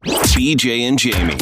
BJ and Jamie.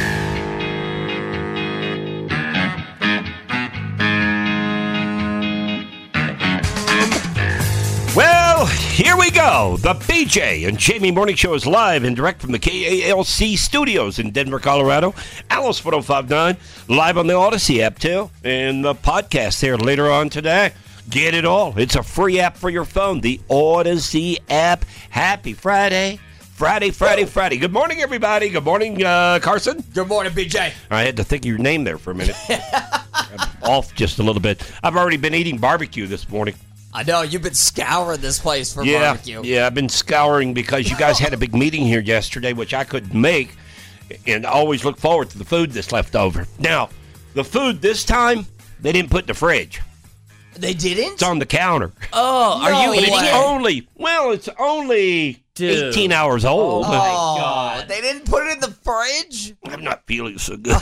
Well, here we go. The BJ and Jamie Morning Show is live and direct from the KALC studios in Denver, Colorado. Alice 1059, live on the Odyssey app, too. And the podcast there later on today. Get it all. It's a free app for your phone, the Odyssey app. Happy Friday. Friday. Good morning, everybody. Good morning, Carson. Good morning, BJ. I had to think of your name there for a minute. I'm off just a little bit. I've already been eating barbecue this morning. I know, you've been scouring this place for barbecue. Yeah, I've been scouring because you guys had a big meeting here yesterday, which I couldn't make, and I always look forward to the food that's left over. Now, the food this time, they didn't put in the fridge. They didn't? It's on the counter. Oh, Are you eating it? It's only 18 hours old. Oh, my God. They didn't put it in the fridge? I'm not feeling so good.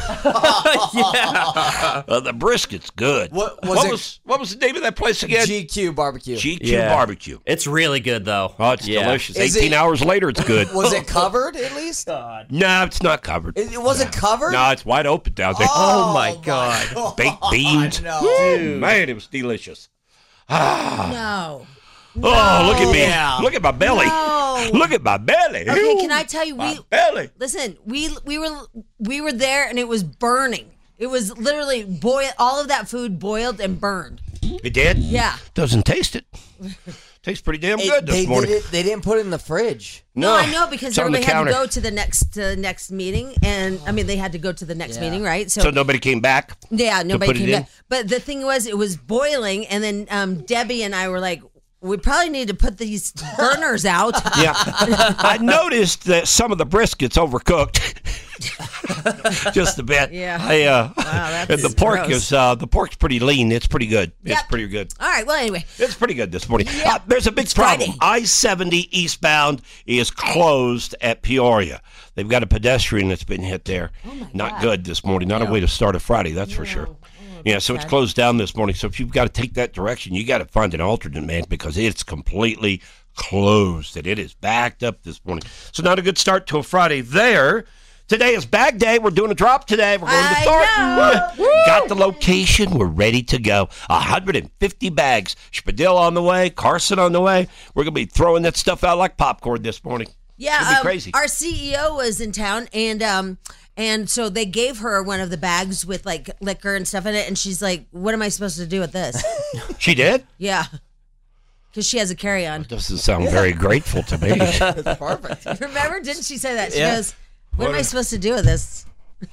The brisket's good. What was the name of that place again? GQ Barbecue. GQ Barbecue. It's really good, though. Oh, it's delicious. 18 hours later, it's good. Was it covered, at least? No, it's not covered. It wasn't covered? No, it's wide open down there. Oh, my God. Baked beans. No. Woo, man, it was delicious. No. Oh, look at me. Yeah. Look at my belly. No. Look at my belly. Okay, can I tell you, my belly. listen, we were there and it was burning. It was literally all of that food boiled and burned. It did? Yeah. Doesn't taste it. Tastes pretty damn good this morning. They didn't put it in the fridge. No, I know, because it's on everybody the had to counter. go to the next meeting, and I mean they had to go to the next meeting, right? So nobody came back? Yeah, nobody put it came in? back. But the thing was, it was boiling, and then Debbie and I were like, we probably need to put these burners out. Yeah. I noticed that some of the brisket's overcooked. Just a bit. Yeah. And that's the pork gross. the pork's pretty lean. It's pretty good. It's Yep. pretty good. All right, well, anyway. It's pretty good this morning. Yep. There's a big problem. Friday. I-70 eastbound is closed at Peoria. They've got a pedestrian that's been hit there. Oh, my Not God. good this morning. Not a way to start a Friday, that's for sure. Yeah, so it's closed down this morning. So if you've got to take that direction, you got to find an alternate, man, because it's completely closed and it is backed up this morning. So not a good start to a Friday there. Today is bag day. We're doing a drop today. We're going to Thornton. Got the location. We're ready to go. 150 bags. Spadil on the way. Carson on the way. We're going to be throwing that stuff out like popcorn this morning. Yeah, It's gonna be crazy. Our CEO was in town, and so they gave her one of the bags with like liquor and stuff in it, and she's like, "What am I supposed to do with this?" She did? Yeah, because she has a carry-on. Doesn't sound very grateful to me. That's perfect. Remember? Didn't she say that? She Yeah. goes, "What am I supposed to do with this?"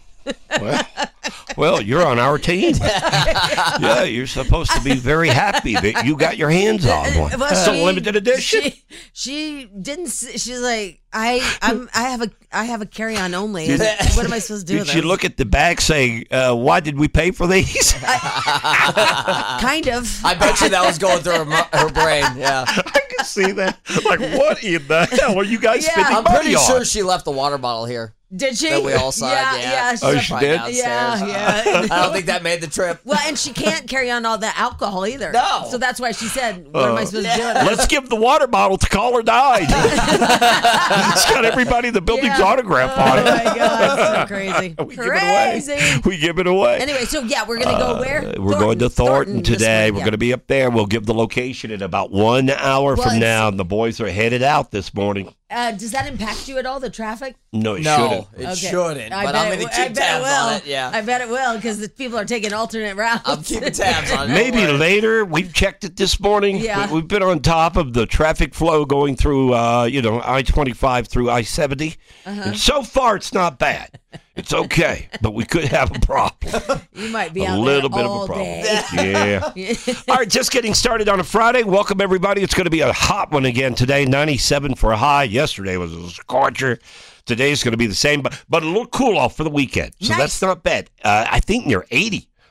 Well, you're on our team. Yeah, you're supposed to be very happy that you got your hands on one. Well, It's a limited edition. She didn't. She's like, I have a carry-on only. And what am I supposed to do Did with she this? look at the bag saying, why did we pay for these? Kind of. I bet you that was going through her brain. Yeah. I can see that. Like, what in the hell are you guys Yeah. spending I'm money pretty on? sure she left the water bottle here. Did she? That we all signed. Yeah. Oh, she Right did? downstairs. Yeah. I don't think that made the trip. Well, and she can't carry on all the alcohol either. No. So that's why she said, what am I supposed to do with this? Let's give the water bottle to Call or Die. It's got everybody in the building's Yeah. autograph on Oh it. my God, that's so crazy. We give it away. We give it away. Anyway, so yeah, we're going to go where? We're going to Thornton this today. morning, We're yeah. going to be up there. We'll give the location in about 1 hour Well, from it's- now. And the boys are headed out this morning. Does that impact you at all, the traffic? No, it No, shouldn't. it Okay. shouldn't. I But bet I'm it going to w- I keep bet it tabs will. on it. Yeah. I bet it will, because the people are taking alternate routes. I'm keeping tabs on it. Maybe later. We've checked it this morning. Yeah. We've been on top of the traffic flow going through, I-25 through I-70. And so far, it's not bad. It's okay, but we could have a problem. You might be A out little there bit of all a problem. day. Yeah. All right, just getting started on a Friday. Welcome, everybody. It's going to be a hot one again today. 97 for a high. Yesterday was a scorcher. Today's going to be the same, but a little cool off for the weekend. So Nice. that's not bad. I think near 80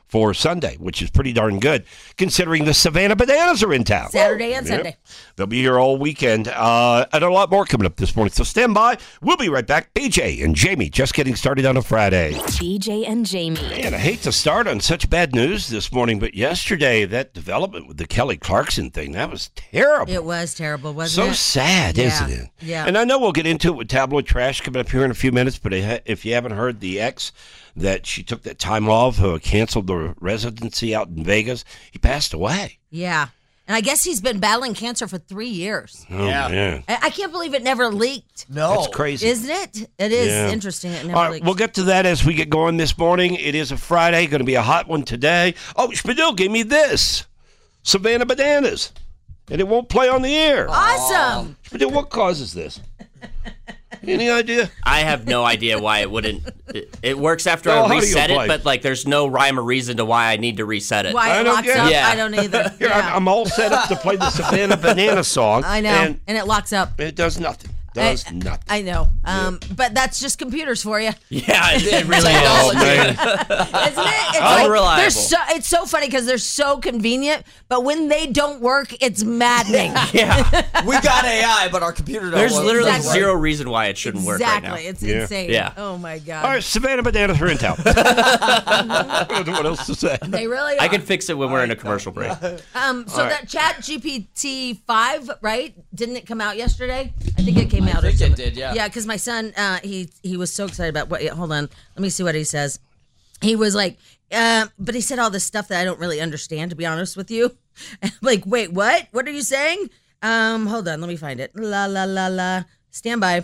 for Sunday, which is pretty darn good, considering the Savannah Bananas are in town. Saturday and Sunday. They'll be here all weekend. And a lot more coming up this morning. So stand by. We'll be right back. BJ and Jamie just getting started on a Friday. BJ and Jamie. Man, I hate to start on such bad news this morning, but yesterday, that development with the Kelly Clarkson thing, that was terrible. It was terrible, wasn't So it? sad, Yeah, isn't it? yeah. And I know we'll get into it with tabloid trash coming up here in a few minutes, but if you haven't heard, the ex that she took that time off, who canceled the residency out in Vegas, he passed away. Yeah. And I guess he's been battling cancer for 3 years. Oh, man. I can't believe it never leaked. No. That's crazy. Isn't it? It is Yeah. interesting. It never All right, leaked. we'll get to that as we get going this morning. It is a Friday, going to be a hot one today. Oh, Spadil gave me this. Savannah Bananas. And it won't play on the air. Awesome. Spadil, what causes this? Any idea? I have no idea why it wouldn't. It works after Oh, I how do you reset play? it, but like there's no rhyme or reason to why I need to reset it. Why I it don't locks get it. up? Yeah. I don't either. Here, Yeah. I'm all set up to play the Savannah Banana song. I know. And And it locks up. it does nothing. Does nothing. I know. But that's just computers for you. Yeah, it really Oh, is. man. Isn't it? It's Unreliable. it's so funny because they're so convenient, but when they don't work, it's maddening. Yeah, We got AI, but our computer don't there's work. literally Exactly. zero reason why it shouldn't work right now. Exactly. It's Yeah. insane. Yeah. Oh my God. All right, Savannah Bananas are in town. I don't know what else to say. They really are. I can fix it when we're in a commercial break. So right. that Chat GPT 5, right? Didn't it come out yesterday? I think it came out. think or it something. did, yeah. Yeah, because my son, he was so excited about what. Hold on, let me see what he says. He was like, but he said all this stuff that I don't really understand, to be honest with you. I'm like, wait, what? What are you saying? Hold on, let me find it. La la la la. Stand by.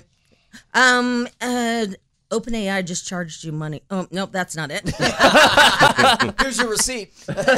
OpenAI just charged you money. Oh, nope, that's not it. Here's your receipt.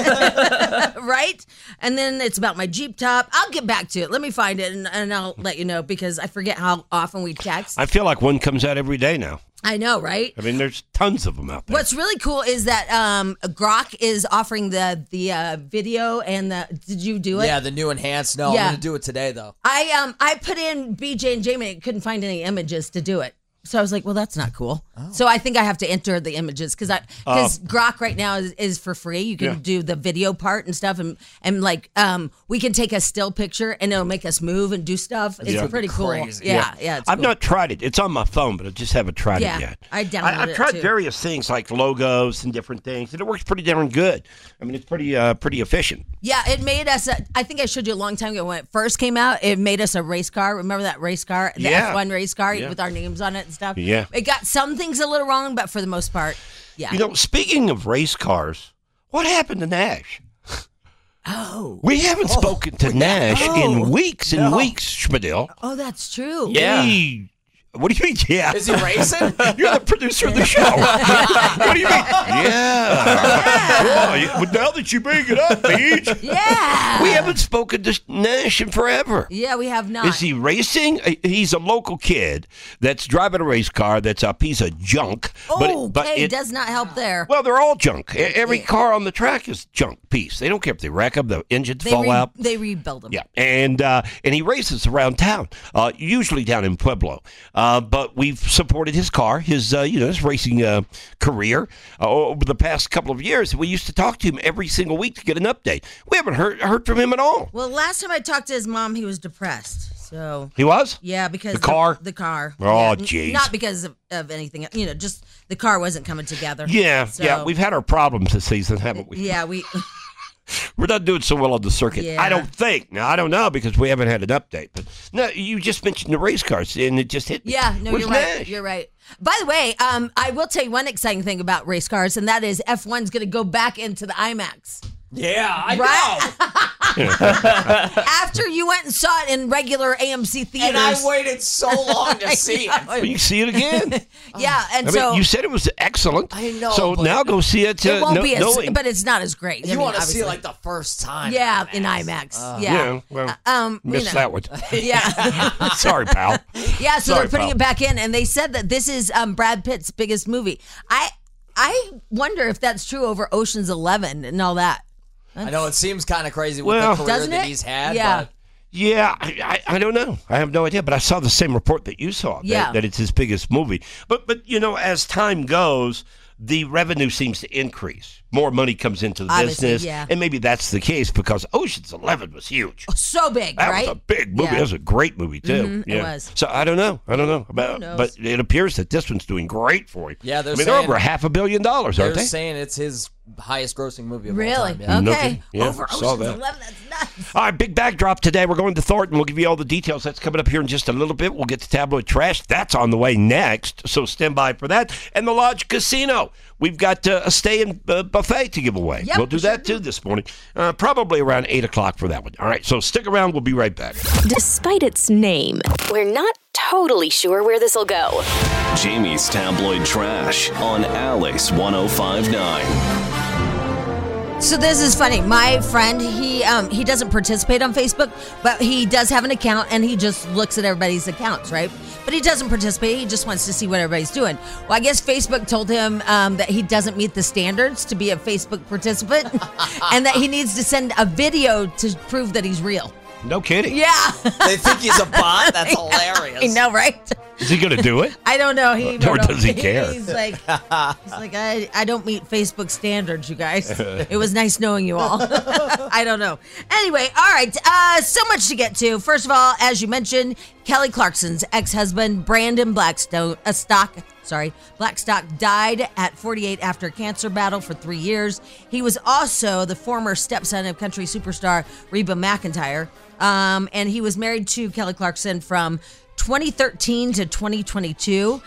Right? And then it's about my Jeep top. I'll get back to it. Let me find it and I'll let you know because I forget how often we text. I feel like one comes out every day now. I know, right? I mean, there's tons of them out there. What's really cool is that Grok is offering the video and the. Did you do it? Yeah, the new enhanced. No, Yeah. I'm gonna do it today though. I put in BJ and Jamie and couldn't find any images to do it. So I was like, well, that's not cool. So I think I have to enter the images because Grok right now is for free. You can do the video part and stuff, and like we can take a still picture and it'll make us move and do stuff. It's Yeah. pretty cool. Crazy. Yeah. It's I've cool. not tried it. It's on my phone, but I just haven't tried Yeah, it yet. I downloaded I've it, tried too. various things like logos and different things, and it works pretty darn good. I mean, it's pretty efficient. Yeah, it made us. I think I showed you a long time ago when it first came out. It made us a race car. Remember that race car, the Yeah. F1 race car Yeah. with our names on it and stuff. Yeah. It got some things a little wrong, but for the most part, yeah. You know, speaking of race cars, what happened to Nash? Oh, We haven't spoken to Nash in weeks and weeks, Schmidl. oh, that's true. Yeah. What do you mean? Yeah. Is he racing? You're the producer of the show. What do you mean? Yeah. Well, now that you bring it up, Paige, Yeah. we haven't spoken to Nash in forever. Yeah, we have not. Is he racing? He's a local kid that's driving a race car that's a piece of junk. Oh, but okay, it does not help there. well, they're all junk. Every car on the track is junk piece. They don't care if they wreck them, the engines fall out. They rebuild them. Yeah, and he races around town, usually down in Pueblo. But we've supported his car, his racing career over the past couple of years. We used to talk to him every single week to get an update. We haven't heard from him at all. Well, last time I talked to his mom, he was depressed. So He was? yeah, because The car? the car. Oh, Yeah, jeez. Not because of anything. Just the car wasn't coming together. Yeah, So, yeah. We've had our problems this season, haven't we? Yeah, we. We're not doing so well on the circuit. Yeah. I don't think. Now, I don't know because we haven't had an update. But no, you just mentioned the race cars, and it just hit me. Yeah, no, Where's you're right. Nash? You're right. By the way, I will tell you one exciting thing about race cars, and that is F1's going to go back into the IMAX. Yeah, I Right? know. After you went and saw it in regular AMC theaters. And I waited so long to see it. Well, you see it again. Yeah, and I so mean, you said it was excellent. I know, So but- now go see it. it won't no- be as, knowing- but it's not as great. I You mean, want to see obviously. it like the first time. Yeah, in IMAX. Yeah. Yeah, well, missed that one. Yeah. Sorry, pal. Yeah, so Sorry, they're putting pal. it back in, and they said that this is Brad Pitt's biggest movie. I wonder if that's true over Ocean's 11 and all that. I know it seems kind of crazy with Well- the career Doesn't that it? he's had. Yeah. But Yeah, I don't know. I have no idea, but I saw the same report that you saw. Yeah. That it's his biggest movie. But as time goes, the revenue seems to increase. more money comes into the Obviously, business. yeah. And maybe that's the case because Ocean's 11 was huge. So big, That right? was a big movie. Yeah. That was a great movie, too. It was. So I don't know. knows? But it appears that this one's doing great for him. Yeah, they're they're saying- over $500 million, aren't They're they? saying it's his highest-grossing movie of Really? all time. Yeah. No Okay. kidding. Yeah, Over saw Ocean's that. 11. That's nuts. All right, big backdrop today. We're going to Thornton. We'll give you all the details. That's coming up here in just a little bit. We'll get to Tabloid Trash. That's on the way next, so stand by for that. And the Lodge Casino. We've got a stay-in buffet to give away. Yep, we'll do that, too, this morning. Probably around 8 o'clock for that one. All right, so stick around. We'll be right back. Despite its name, we're not totally sure where this will go. Jamie's Tabloid Trash on Alice 105.9. So this is funny. My friend, he doesn't participate on Facebook, but he does have an account, and he just looks at everybody's accounts, right? But he doesn't participate. He just wants to see what everybody's doing. Well, I guess Facebook told him that he doesn't meet the standards to be a Facebook participant, and that he needs to send a video to prove that he's real. No kidding. Yeah. They think he's a bot? That's hilarious. I know, right? Is he going to do it? I don't know. Or does he care? He's like, I don't meet Facebook standards, you guys. It was nice knowing you all. I don't know. Anyway, all right. So much to get to. First of all, as you mentioned, Kelly Clarkson's ex-husband, Brandon Blackstock died at 48 after a cancer battle for 3 years. He was also the former stepson of country superstar Reba McEntire. And he was married to Kelly Clarkson from 2013 to 2022.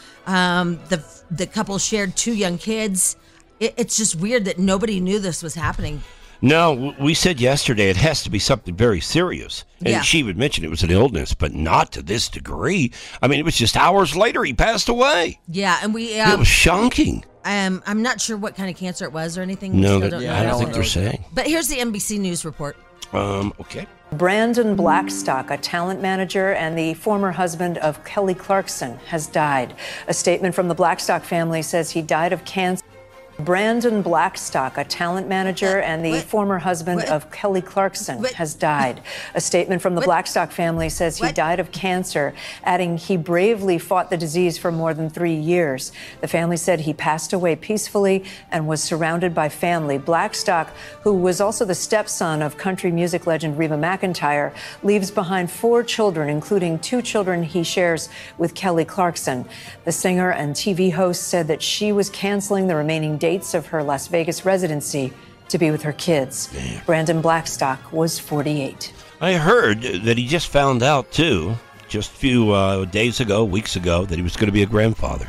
The couple shared 2 young kids. It's just weird that nobody knew this was happening. No, we said yesterday it has to be something very serious. And Yeah. she would mention it was an illness, but not to this degree. I mean, it was just hours later he passed away. Yeah, and we It was shocking. I'm not sure what kind of cancer it was or anything. We No, still don't I know. don't think they're saying. But here's the NBC News report. Okay. Brandon Blackstock, a talent manager and the former husband of Kelly Clarkson, has died. A statement from the Blackstock family says he died of cancer. Brandon Blackstock, a talent manager and the former husband of Kelly Clarkson, has died. A statement from the Blackstock family says he died of cancer, adding he bravely fought the disease for more than 3 years. The family said he passed away peacefully and was surrounded by family. Blackstock, who was also the stepson of country music legend Reba McEntire, leaves behind 4 children, including 2 children he shares with Kelly Clarkson. The singer and TV host said that she was canceling the remaining dates of her Las Vegas residency to be with her kids. Damn. Brandon Blackstock was 48. I heard that he just found out, too, just a few days ago, weeks ago, that he was going to be a grandfather.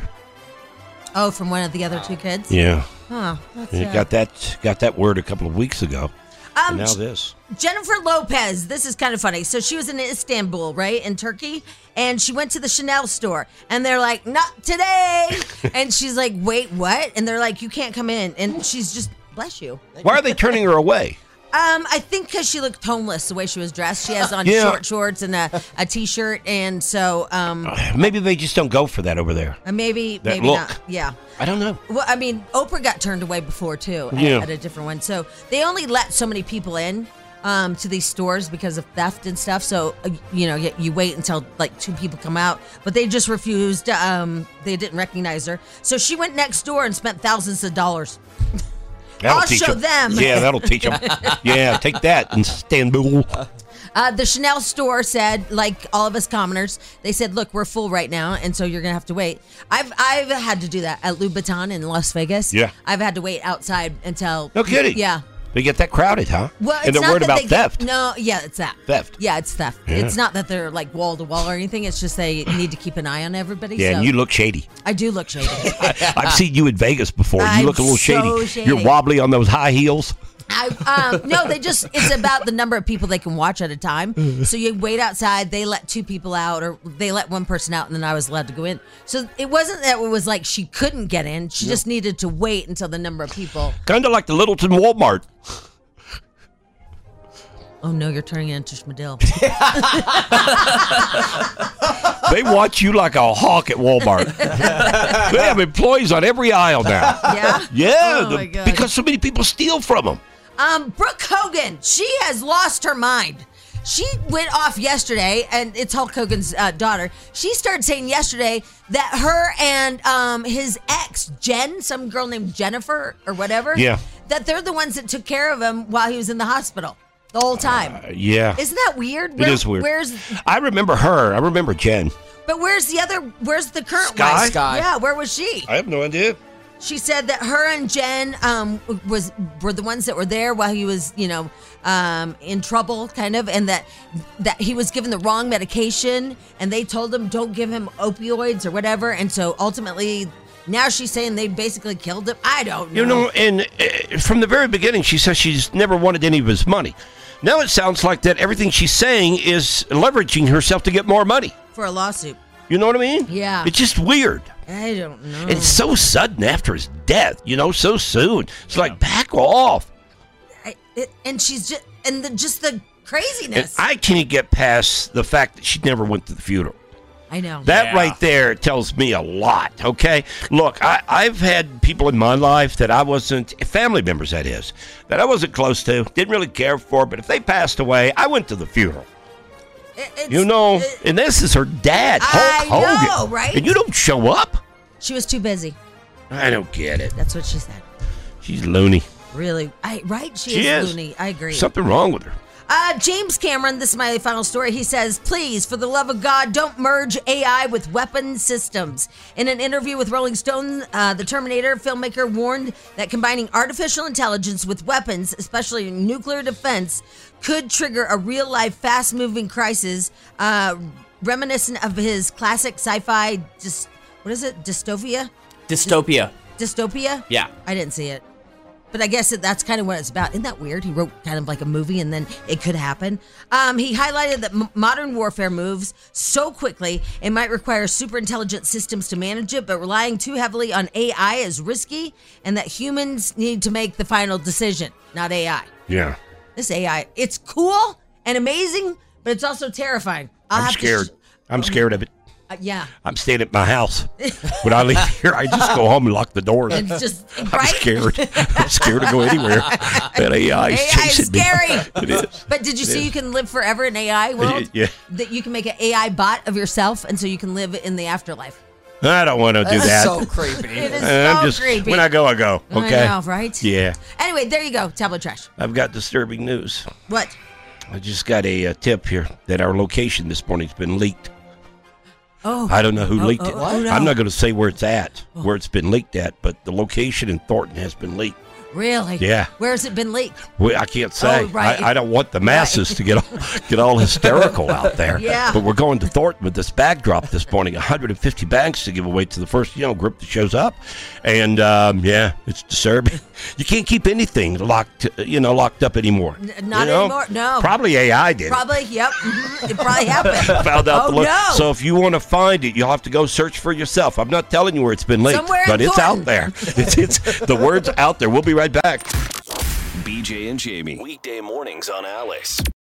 Oh, from one of the other 2 kids? Yeah. Huh. That's He got that word a couple of weeks ago. And now this. Jennifer Lopez, this is kind of funny. So she was in Istanbul, right, in Turkey, and she went to the Chanel store, and they're like, not today. And she's like, wait, what? And they're like, you can't come in. And she's just, bless you. Why are they turning her away? I think because she looked homeless the way she was dressed. She has on Yeah. short shorts and a T-shirt, and so Maybe they just don't go for that over there. maybe That maybe look. not. Yeah. I don't know. Well, I mean, Oprah got turned away before too at a different one. So they only let so many people in to these stores because of theft and stuff. So you wait until like 2 people come out, but they just refused. They didn't recognize her, so she went next door and spent thousands of dollars. I'll teach show 'em. them. Yeah, that'll teach them. Yeah, take that, Istanbul. The Chanel store said, like all of us commoners, they said, look, we're full right now, and so you're going to have to wait. I've had to do that at Louboutin in Las Vegas. Yeah. I've had to wait outside until... No kidding. Yeah. They get that crowded, huh? Well, and it's they're not worried that about they theft. it's that. Theft. Yeah, it's theft. Yeah. It's not that they're like wall to wall or anything. It's just they need to keep an eye on everybody. Yeah, so. and you look shady. I do look shady. I've seen you in Vegas before. You I'm look a little so shady. You're wobbly on those high heels. No, it's about the number of people they can watch at a time. So you wait outside, they let 2 people out, or they let 1 person out, and then I was allowed to go in. So it wasn't that it was like she couldn't get in. She just needed to wait until the number of people. Kind of like the Littleton Walmart. Oh no, you're turning it into Schmidl. They watch you like a hawk at Walmart. They have employees on every aisle now. Yeah? Yeah, Oh, my God. because so many people steal from them. Brooke Hogan, she has lost her mind. She went off yesterday, and it's Hulk Hogan's daughter. She started saying yesterday that her and his ex, Jen, some girl named Jennifer or whatever, Yeah. that they're the ones that took care of him while he was in the hospital the whole time. Yeah. Isn't that weird? It is weird. I remember her. I remember Jen. But where's the current Sky? wife? Sky. Yeah, where was she? I have no idea. She said that her and Jen were the ones that were there while he was, in trouble, kind of, and that he was given the wrong medication, and they told him don't give him opioids or whatever, and so ultimately, now she's saying they basically killed him. I don't know. And from the very beginning, she says she's never wanted any of his money. Now it sounds like that everything she's saying is leveraging herself to get more money. For a lawsuit. You know what I mean? Yeah. It's just weird. I don't know. It's so sudden after his death, so soon. It's like, back off. And she's just the craziness. And I can't get past the fact that she never went to the funeral. I know. That right there tells me a lot, okay? Look, I've had people in my life that I wasn't, family members that is, that I wasn't close to, didn't really care for, but if they passed away, I went to the funeral. And this is her dad, Hulk Hogan. I know, right? And you don't show up? She was too busy. I don't get it. That's what she said. She's loony. Really? Right? She is loony. I agree. Something wrong with her. James Cameron, this is my final story. He says, please, for the love of God, don't merge AI with weapon systems. In an interview with Rolling Stone, the Terminator filmmaker warned that combining artificial intelligence with weapons, especially nuclear defense, could trigger a real-life, fast-moving crisis reminiscent of his classic sci-fi, Dystopia? Dystopia? Yeah. I didn't see it. But I guess that's kind of what it's about. Isn't that weird? He wrote kind of like a movie and then it could happen. He highlighted that modern warfare moves so quickly, it might require super intelligent systems to manage it, but relying too heavily on AI is risky, and that humans need to make the final decision, not AI. Yeah. This AI, it's cool and amazing, but it's also terrifying. I'm scared. I'm scared of it. Yeah. I'm staying at my house. When I leave here, I just go home and lock the doors. It's just, I'm right? scared. I'm scared to go anywhere. That AI is chasing me. scary. It is. But did you see you can live forever in AI world? Yeah. That you can make an AI bot of yourself, and so you can live in the afterlife. I don't want to do that. So creepy. It is I'm so just, creepy. when I go, okay? I know, right? Yeah. Anyway, there you go. Tablet trash. I've got disturbing news. What? I just got a tip here that our location this morning's been leaked. Oh. I don't know who leaked it. no. I'm not going to say where it's at, where it's been leaked at, but the location in Thornton has been leaked. Really? Yeah. Where has it been leaked? Well, I can't say. Oh, right. I don't want the masses to get all hysterical out there. Yeah. But we're going to Thornton with this bag drop this morning. 150 bags to give away to the first group that shows up, and it's disturbing. You can't keep anything locked up anymore. Not anymore. No. Probably AI did. Probably. Yep. Mm-hmm. It probably happened. Found out the no. So if you want to find it, you'll have to go search for yourself. I'm not telling you where it's been leaked, Somewhere but in it's Thornton. out there. It's the word's out there. We'll be right back. BJ and Jamie. Weekday mornings on Alice.